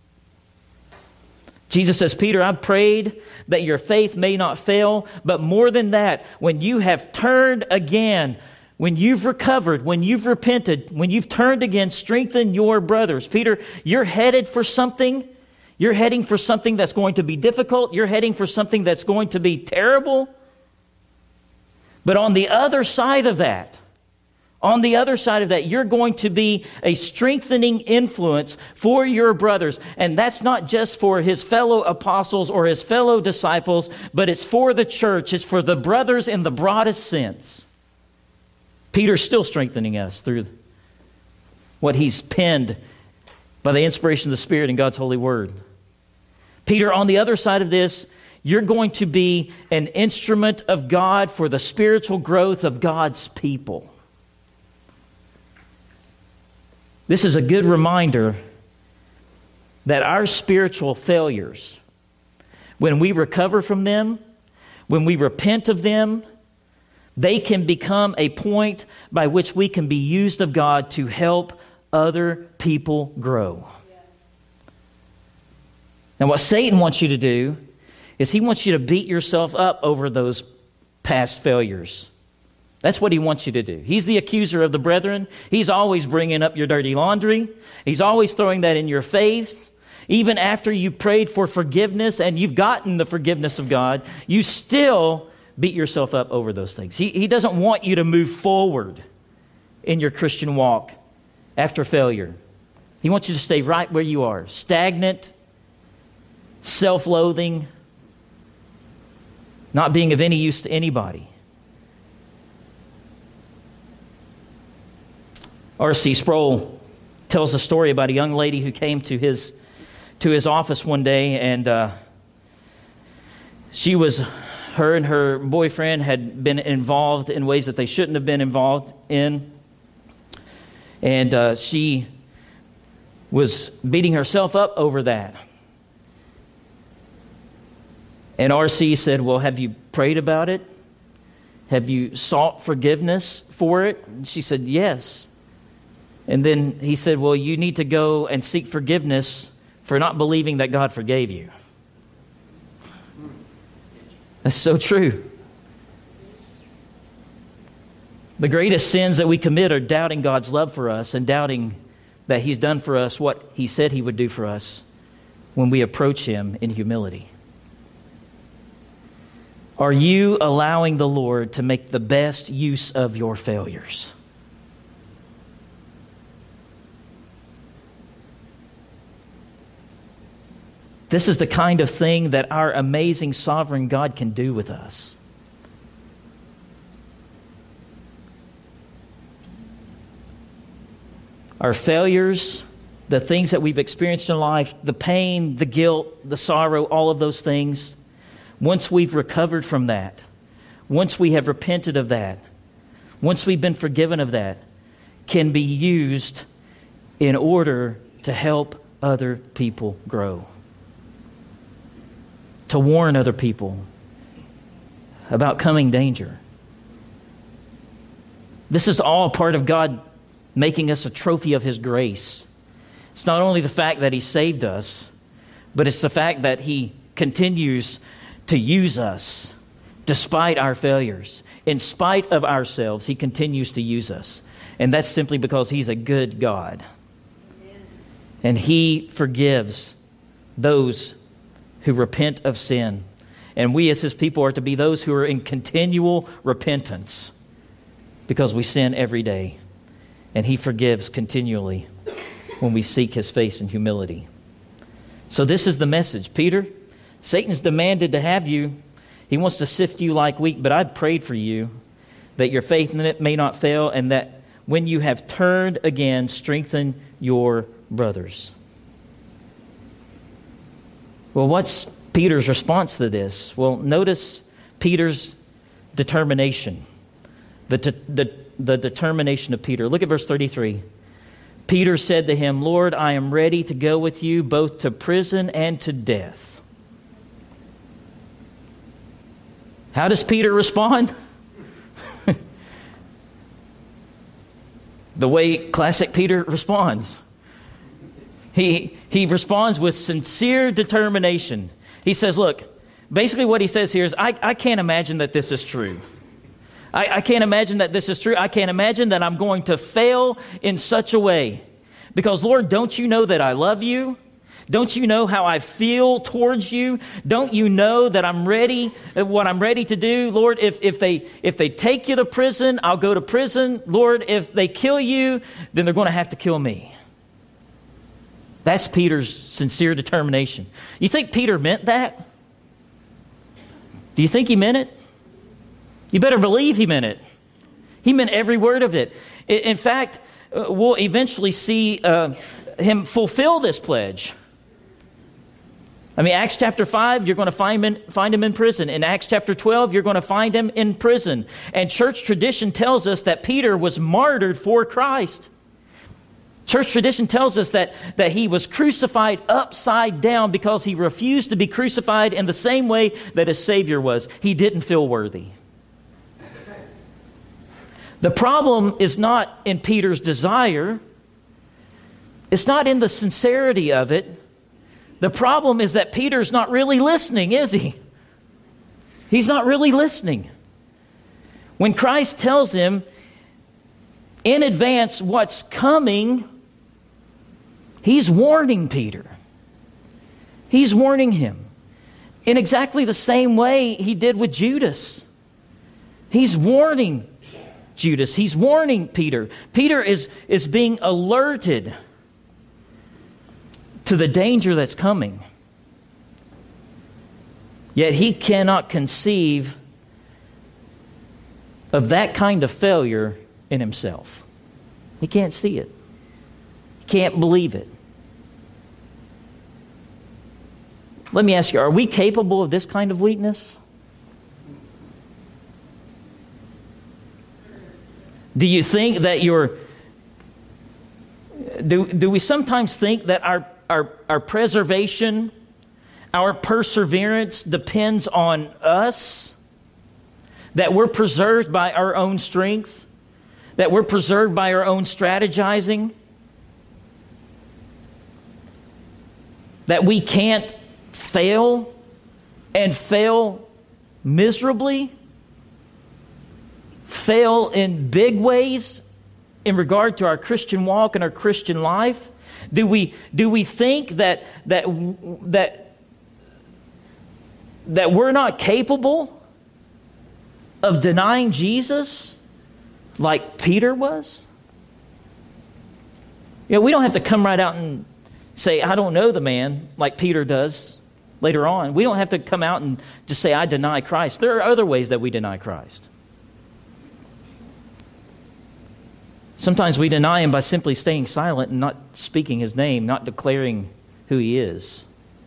Jesus says, Peter, I prayed that your faith may not fail, but more than that, when you have turned again, when you've recovered, when you've repented, when you've turned again, strengthen your brothers. Peter, you're headed for something. You're heading for something that's going to be difficult. You're heading for something that's going to be terrible. But on the other side of that, you're going to be a strengthening influence for your brothers. And that's not just for his fellow apostles or his fellow disciples, but it's for the church. It's for the brothers in the broadest sense. Peter's still strengthening us through what he's penned by the inspiration of the Spirit and God's holy word. Peter, on the other side of this, you're going to be an instrument of God for the spiritual growth of God's people. This is a good reminder that our spiritual failures, when we recover from them, when we repent of them, they can become a point by which we can be used of God to help other people grow. Now, what Satan wants you to do is he wants you to beat yourself up over those past failures. That's what he wants you to do. He's the accuser of the brethren. He's always bringing up your dirty laundry. He's always throwing that in your face. Even after you prayed for forgiveness and you've gotten the forgiveness of God, you still beat yourself up over those things. He doesn't want you to move forward in your Christian walk after failure. He wants you to stay right where you are, stagnant, self-loathing, not being of any use to anybody. R.C. Sproul tells a story about a young lady who came to his office one day, and her and her boyfriend had been involved in ways that they shouldn't have been involved in, and she was beating herself up over that. And R.C. said, well, have you prayed about it? Have you sought forgiveness for it? And she said, yes. And then he said, well, you need to go and seek forgiveness for not believing that God forgave you. That's so true. The greatest sins that we commit are doubting God's love for us and doubting that He's done for us what He said He would do for us when we approach Him in humility. Are you allowing the Lord to make the best use of your failures? This is the kind of thing that our amazing sovereign God can do with us. Our failures, the things that we've experienced in life, the pain, the guilt, the sorrow, all of those things, once we've recovered from that, once we have repented of that, once we've been forgiven of that, can be used in order to help other people grow. To warn other people about coming danger. This is all part of God making us a trophy of His grace. It's not only the fact that He saved us, but it's the fact that He continues to use us despite our failures. In spite of ourselves, He continues to use us. And that's simply because He's a good God. And He forgives those who repent of sin. And we as His people are to be those who are in continual repentance because we sin every day. And He forgives continually when we seek His face in humility. So this is the message. Peter, Satan's demanded to have you. He wants to sift you like wheat, but I've prayed for you that your faith in it may not fail, and that when you have turned again, strengthen your brothers. Well, what's Peter's response to this? Well, notice Peter's determination. The determination of Peter. Look at verse 33. Peter said to him, Lord, I am ready to go with you both to prison and to death. How does Peter respond? The way classic Peter responds. He responds with sincere determination. He says, look, basically what he says here is, I can't imagine that this is true. I can't imagine that this is true. I can't imagine that I'm going to fail in such a way. Because, Lord, don't you know that I love you? Don't you know how I feel towards you? Don't you know that I'm ready, what I'm ready to do? Lord, if they take you to prison, I'll go to prison. Lord, if they kill you, then they're going to have to kill me. That's Peter's sincere determination. You think Peter meant that? Do you think he meant it? You better believe he meant it. He meant every word of it. In fact, we'll eventually see him fulfill this pledge. I mean, Acts chapter 5, you're going to find him in prison. In Acts chapter 12, you're going to find him in prison. And church tradition tells us that Peter was martyred for Christ. Church tradition tells us that he was crucified upside down because he refused to be crucified in the same way that his Savior was. He didn't feel worthy. The problem is not in Peter's desire. It's not in the sincerity of it. The problem is that Peter's not really listening, is he? He's not really listening. When Christ tells him in advance what's coming, He's warning Peter. He's warning him in exactly the same way He did with Judas. He's warning Judas. He's warning Peter. Peter is being alerted to the danger that's coming. Yet he cannot conceive of that kind of failure in himself. He can't see it. He can't believe it. Let me ask you, are we capable of this kind of weakness? Do you think that do we sometimes think that our preservation, our perseverance depends on us? That we're preserved by our own strength? That we're preserved by our own strategizing? That we can't fail and fail miserably? Fail in big ways in regard to our Christian walk and our Christian life? Do we think that we're not capable of denying Jesus like Peter was? You know, we don't have to come right out and say, I don't know the man, like Peter does later on. We don't have to come out and just say, I deny Christ. There are other ways that we deny Christ. Sometimes we deny Him by simply staying silent and not speaking His name, not declaring who He is.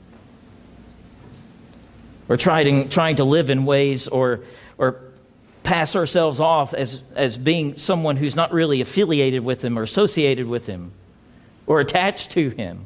Or trying to live in ways or pass ourselves off as being someone who's not really affiliated with Him or associated with Him or attached to Him.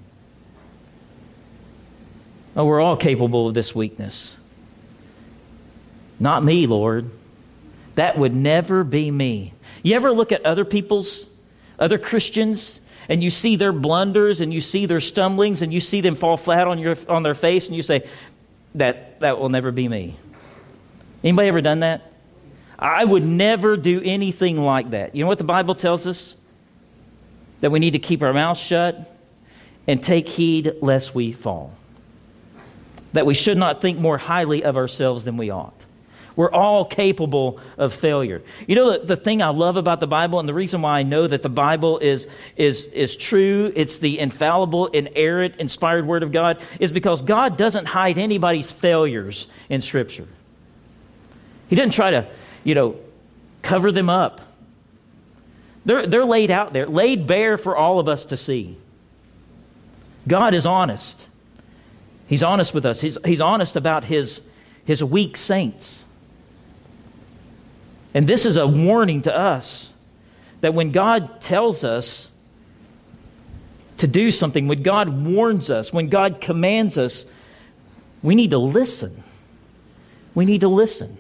Oh, we're all capable of this weakness. Not me, Lord. That would never be me. You ever look at other people's other Christians, and you see their blunders and you see their stumblings and you see them fall flat on their face and you say, that will never be me. Anybody ever done that? I would never do anything like that. You know what the Bible tells us? That we need to keep our mouths shut and take heed lest we fall. That we should not think more highly of ourselves than we ought. We're all capable of failure. You know, the thing I love about the Bible, and the reason why I know that the Bible is true, it's the infallible, inerrant, inspired Word of God, is because God doesn't hide anybody's failures in Scripture. He didn't try to, cover them up. They're laid out there, laid bare for all of us to see. God is honest. He's honest with us. He's honest about His weak saints. And this is a warning to us that when God tells us to do something, when God warns us, when God commands us, we need to listen. We need to listen.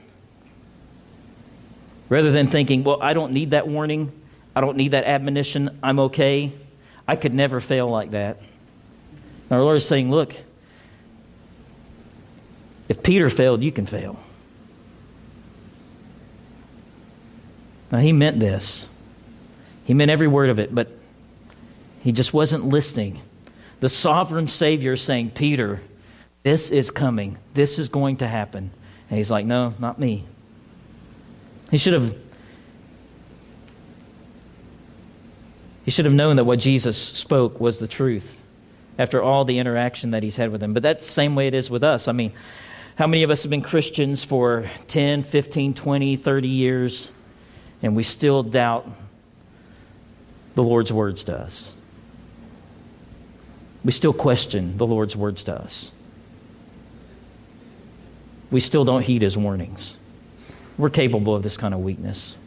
Rather than thinking, well, I don't need that warning. I don't need that admonition. I'm okay. I could never fail like that. Our Lord is saying, look, if Peter failed, you can fail. Now, he meant this. He meant every word of it, but he just wasn't listening. The sovereign Savior is saying, Peter, this is coming. This is going to happen. And he's like, no, not me. He should have known that what Jesus spoke was the truth after all the interaction that he's had with him. But that's the same way it is with us. I mean, how many of us have been Christians for 10, 15, 20, 30 years, and we still doubt the Lord's words to us? We still question the Lord's words to us. We still don't heed His warnings. We're capable of this kind of weakness.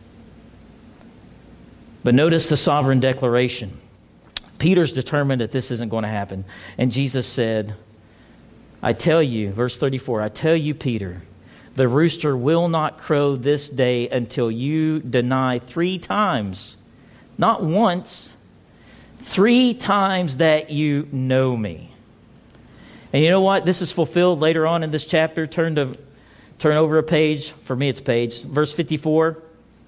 But notice the sovereign declaration. Peter's determined that this isn't going to happen. And Jesus said, I tell you, verse 34, I tell you, Peter, the rooster will not crow this day until you deny 3 times. Not once, 3 times that you know me. And you know what? This is fulfilled later on in this chapter. Turn over a page. For me, it's page. Verse 54.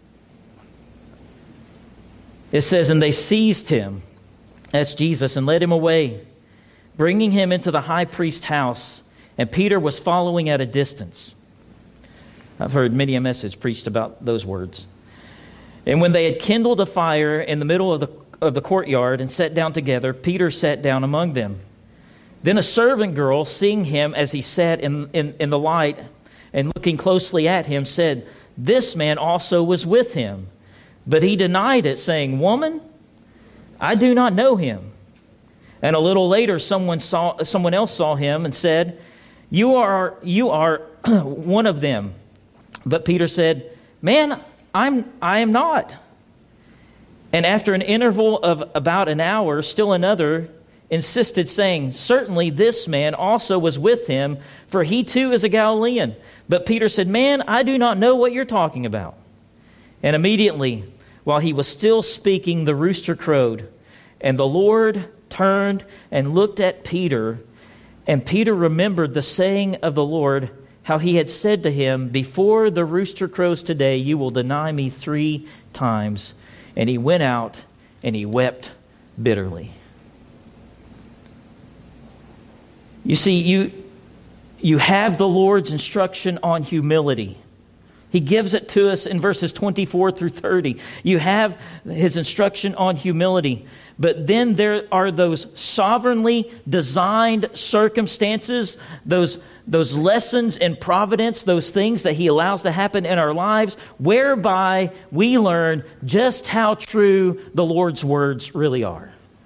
It says, and they seized him, that's Jesus, and led him away, bringing him into the high priest's house. And Peter was following at a distance. I've heard many a message preached about those words. And when they had kindled a fire in the middle of the courtyard and sat down together, Peter sat down among them. Then a servant girl, seeing him as he sat in the light and looking closely at him, said, this man also was with him. But he denied it, saying, woman, I do not know him. And a little later, someone else saw him and said, you are one of them. But Peter said, man, I am not. And after an interval of about an hour, still another insisted, saying, certainly this man also was with him, for he too is a Galilean. But Peter said, man, I do not know what you're talking about. And immediately, while he was still speaking, the rooster crowed. And the Lord turned and looked at Peter. And Peter remembered the saying of the Lord, how he had said to him, before the rooster crows today, you will deny me 3 times. And he went out and he wept bitterly. You see, you have the Lord's instruction on humility. He gives it to us in verses 24 through 30. You have His instruction on humility. But then there are those sovereignly designed circumstances, those lessons in providence, those things that He allows to happen in our lives, whereby we learn just how true the Lord's words really are.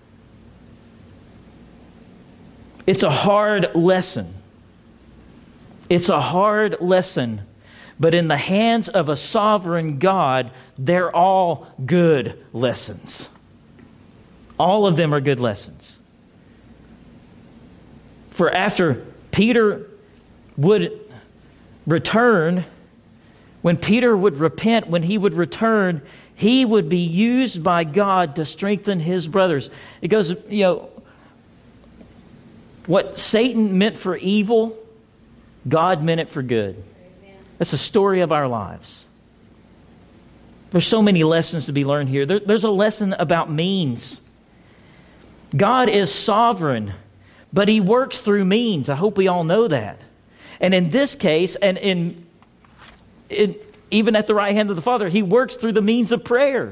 It's a hard lesson. It's a hard lesson. But in the hands of a sovereign God, they're all good lessons. All of them are good lessons. For after Peter would return When Peter would repent, when he would return, he would be used by God to strengthen his brothers. It goes, what Satan meant for evil, God meant it for good. That's the story of our lives. There's so many lessons to be learned here. There's a lesson about means. God is sovereign, but He works through means. I hope we all know that. And in this case, and even at the right hand of the Father, He works through the means of prayer.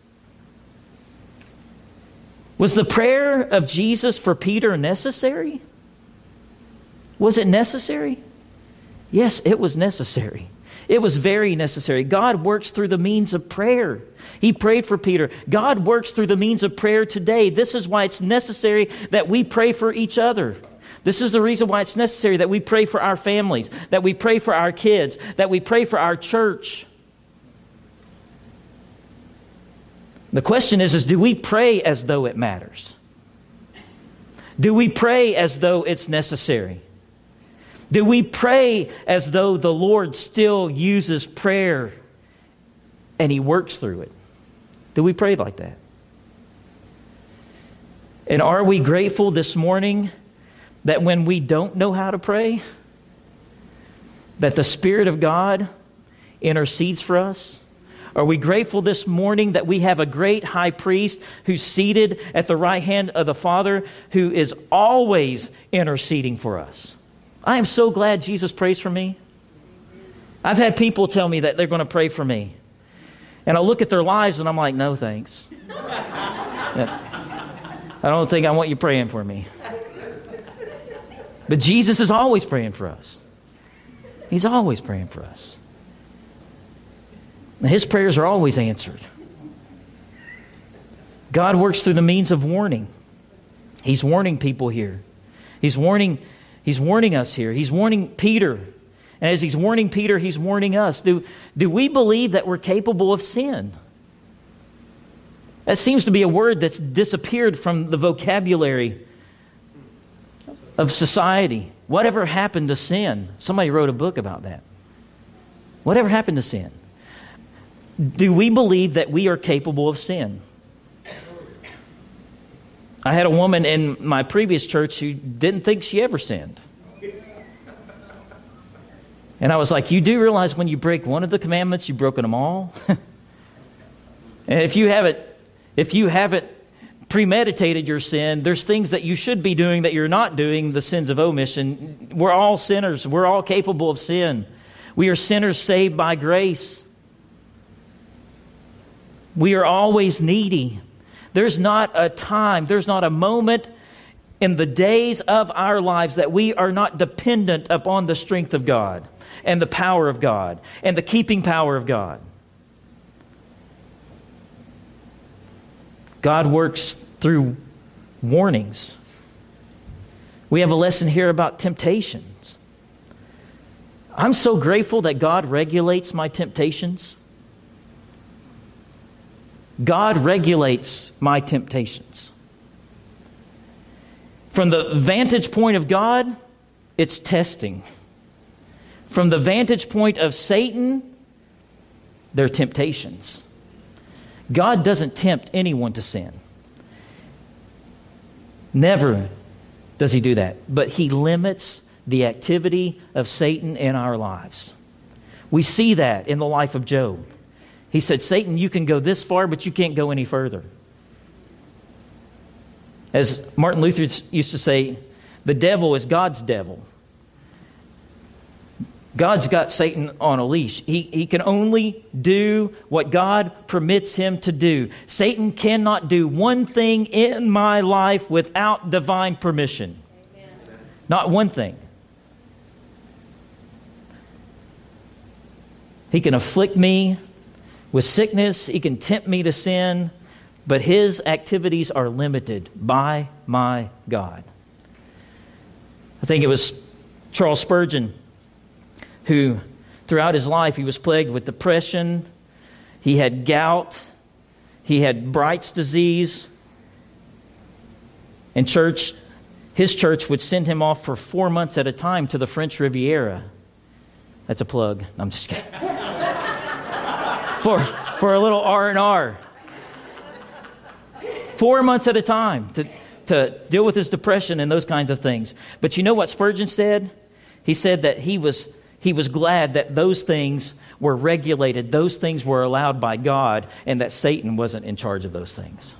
Was the prayer of Jesus for Peter necessary? Was it necessary? Yes, it was necessary. It was very necessary. God works through the means of prayer. He prayed for Peter. God works through the means of prayer today. This is why it's necessary that we pray for each other. This is the reason why it's necessary that we pray for our families, that we pray for our kids, that we pray for our church. The question is do we pray as though it matters? Do we pray as though it's necessary? Do we pray as though the Lord still uses prayer and He works through it? Do we pray like that? And are we grateful this morning that when we don't know how to pray, that the Spirit of God intercedes for us? Are we grateful this morning that we have a great high priest who's seated at the right hand of the Father, who is always interceding for us? I am so glad Jesus prays for me. I've had people tell me that they're going to pray for me. And I look at their lives and I'm like, no thanks. I don't think I want you praying for me. But Jesus is always praying for us. He's always praying for us. And His prayers are always answered. God works through the means of warning. He's warning people here. He's warning us here. He's warning Peter. And as He's warning Peter, He's warning us. Do we believe that we're capable of sin? That seems to be a word that's disappeared from the vocabulary of society. Whatever happened to sin? Somebody wrote a book about that. Whatever happened to sin? Do we believe that we are capable of sin? I had a woman in my previous church who didn't think she ever sinned. And I was like, you do realize when you break one of the commandments, you've broken them all? And if you haven't premeditated your sin, there's things that you should be doing that you're not doing, the sins of omission. We're all sinners. We're all capable of sin. We are sinners saved by grace. We are always needy. There's not a time, there's not a moment in the days of our lives that we are not dependent upon the strength of God and the power of God and the keeping power of God. God works through warnings. We have a lesson here about temptations. I'm so grateful that God regulates my temptations. God regulates my temptations. From the vantage point of God, it's testing. From the vantage point of Satan, they're temptations. God doesn't tempt anyone to sin. Never does He do that. But He limits the activity of Satan in our lives. We see that in the life of Job. He said, Satan, you can go this far, but you can't go any further. As Martin Luther used to say, the devil is God's devil. God's got Satan on a leash. He can only do what God permits him to do. Satan cannot do one thing in my life without divine permission. Amen. Not one thing. He can afflict me with sickness. He can tempt me to sin. But his activities are limited by my God. I think it was Charles Spurgeon who, throughout his life, he was plagued with depression. He had gout. He had Bright's disease. And his church would send him off for 4 months at a time to the French Riviera. That's a plug. I'm just kidding. for a little R&R. 4 months at a time to deal with his depression and those kinds of things. But you know what Spurgeon said? He said that he was glad that those things were regulated, those things were allowed by God, and that Satan wasn't in charge of those things.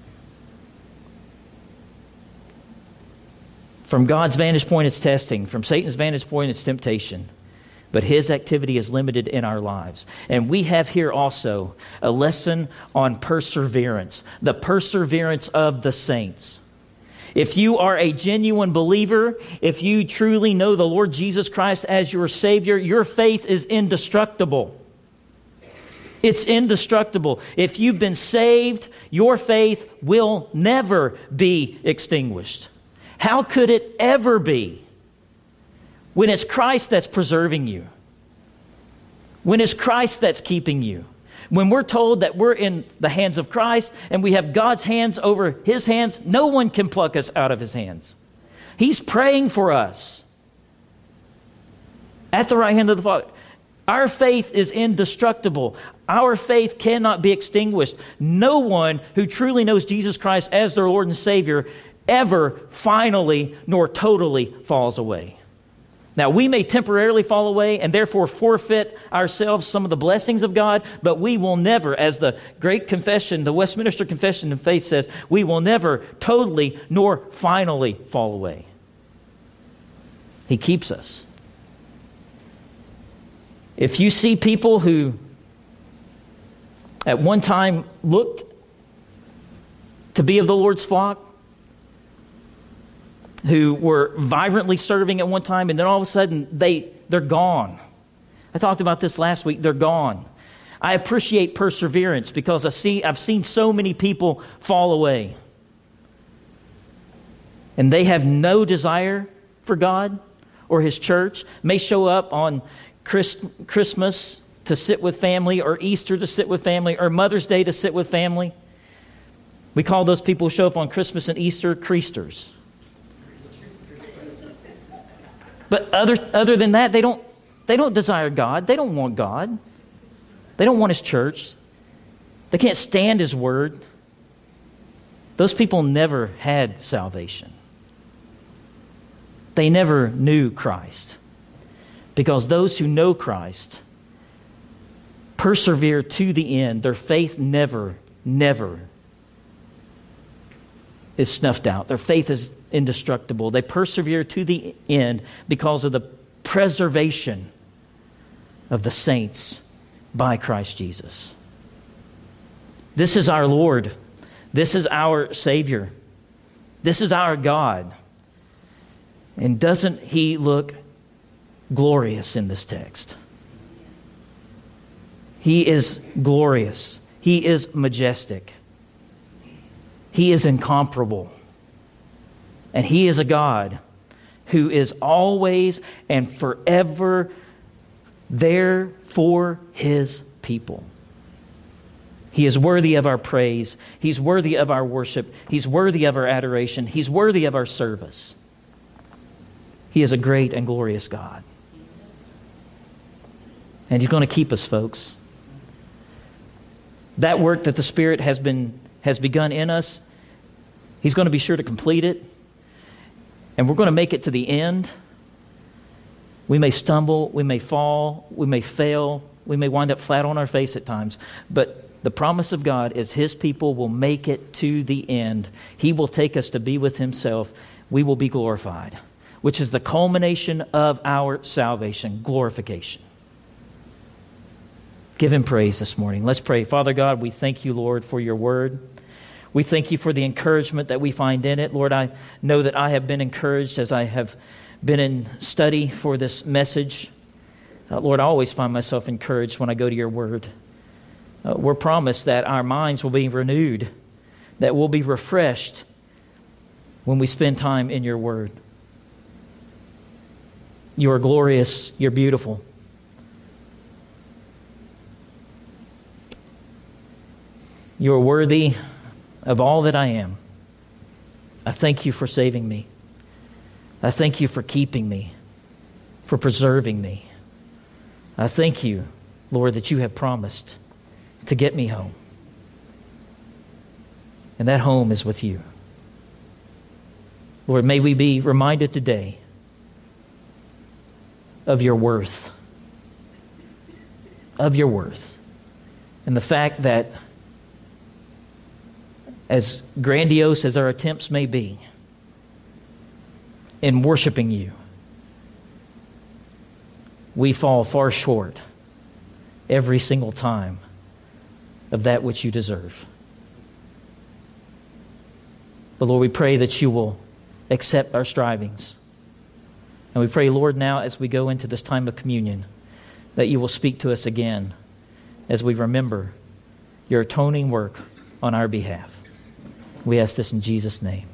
From God's vantage point, it's testing. From Satan's vantage point, it's temptation. But his activity is limited in our lives. And we have here also a lesson on perseverance, the perseverance of the saints. If you are a genuine believer, if you truly know the Lord Jesus Christ as your Savior, your faith is indestructible. It's indestructible. If you've been saved, your faith will never be extinguished. How could it ever be? When it's Christ that's preserving you. When it's Christ that's keeping you. When we're told that we're in the hands of Christ and we have God's hands over His hands, no one can pluck us out of His hands. He's praying for us at the right hand of the Father. Our faith is indestructible. Our faith cannot be extinguished. No one who truly knows Jesus Christ as their Lord and Savior ever finally nor totally falls away. Now, we may temporarily fall away and therefore forfeit ourselves some of the blessings of God, but we will never, as the great confession, the Westminster Confession of Faith says, we will never totally nor finally fall away. He keeps us. If you see people who at one time looked to be of the Lord's flock, who were vibrantly serving at one time, and then all of a sudden they're gone. I talked about this last week. They're gone. I appreciate perseverance because I've seen so many people fall away. And they have no desire for God or His church. May show up on Christmas to sit with family, or Easter to sit with family, or Mother's Day to sit with family. We call those people who show up on Christmas and Easter Creasters. But other than that, they don't desire God. They don't want God. They don't want His church. They can't stand His word. Those people never had salvation. They never knew Christ. Because those who know Christ persevere to the end. Their faith never is snuffed out. Their faith is indestructible. They persevere to the end because of the preservation of the saints by Christ Jesus. This is our Lord. This is our Savior. This is our God. And doesn't He look glorious in this text? He is glorious. He is majestic. He is incomparable. And He is a God who is always and forever there for His people. He is worthy of our praise. He's worthy of our worship. He's worthy of our adoration. He's worthy of our service. He is a great and glorious God. And He's going to keep us, folks. That work that the Spirit has begun in us, He's going to be sure to complete it. And we're going to make it to the end. We may stumble, we may fall, we may fail, we may wind up flat on our face at times. But the promise of God is His people will make it to the end. He will take us to be with Himself. We will be glorified, which is the culmination of our salvation, glorification. Give Him praise this morning. Let's pray. Father God, we thank You, Lord, for Your word. We thank You for the encouragement that we find in it. Lord, I know that I have been encouraged as I have been in study for this message. Lord, I always find myself encouraged when I go to Your word. We're promised that our minds will be renewed, that we'll be refreshed when we spend time in Your word. You are glorious. You're beautiful. You are worthy of all that I am. I thank You for saving me. I thank You for keeping me, for preserving me. I thank You, Lord, that You have promised to get me home. And that home is with you. Lord, may we be reminded today of your worth. Of your worth. And the fact that as grandiose as our attempts may be in worshiping you, we fall far short every single time of that which you deserve. But Lord, we pray that you will accept our strivings. And we pray, Lord, now as we go into this time of communion, that you will speak to us again as we remember your atoning work on our behalf. We ask this in Jesus' name.